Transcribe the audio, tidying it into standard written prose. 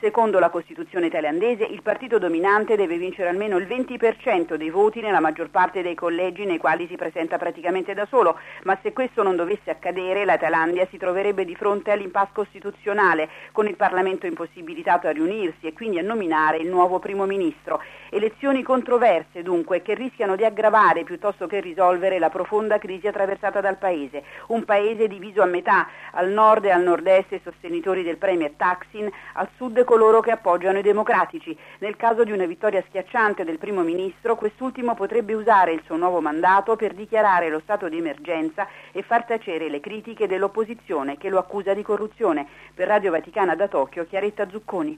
Secondo la Costituzione thailandese, il partito dominante deve vincere almeno il 20% dei voti nella maggior parte dei collegi nei quali si presenta praticamente da solo, ma se questo non dovesse accadere, la Thailandia si troverebbe di fronte all'impasse costituzionale, con il Parlamento impossibilitato a riunirsi e quindi a nominare il nuovo primo ministro. Elezioni controverse dunque, che rischiano di aggravare piuttosto che risolvere la profonda crisi attraversata dal paese. Un paese diviso a metà, al nord e al nord-est i sostenitori del premier Thaksin, al sud coloro che appoggiano i democratici. Nel caso di una vittoria schiacciante del primo ministro, quest'ultimo potrebbe usare il suo nuovo mandato per dichiarare lo stato di emergenza e far tacere le critiche dell'opposizione che lo accusa di corruzione. Per Radio Vaticana da Tokyo, Chiaretta Zucconi.